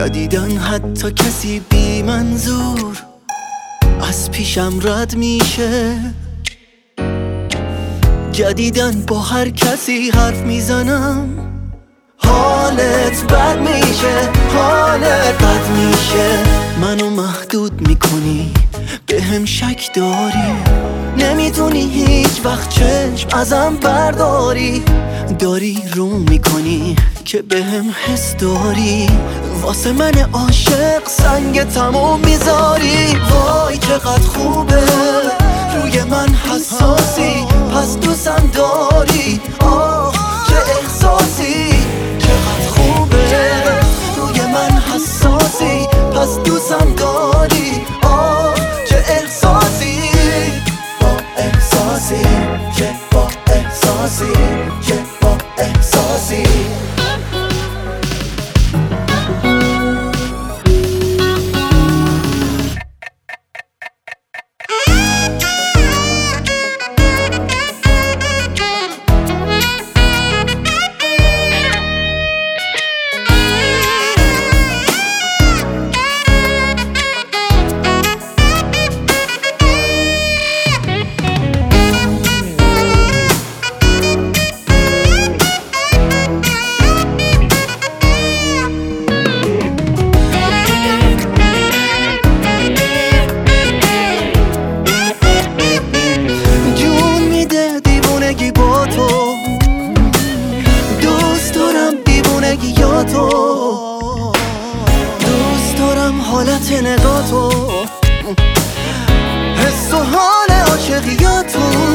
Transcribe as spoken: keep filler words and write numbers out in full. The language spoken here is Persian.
جدیدن حتی کسی بی منظور از پیشم رد میشه. جدیدن با هر کسی حرف میزنم حالت بد میشه، حالت بد میشه. منو محدود میکنی، به هم شک داری، نمیتونی هیچ وقت چشم ازم برداری. داری رو میکنی که به هم حس داری، واسه من عاشق سنگ تموم میذاری. وای چقدر خوبه روی من حساسی، پس دوستم داری. آه چه احساسی، چقدر خوبه روی من حساسی، پس دوستم داری. آه چه احساسی، با احساسی، چه با احساسی، چه با احساسی. تو دوست دارم حالت نگاه تو، حس و حال عاشقیاتو.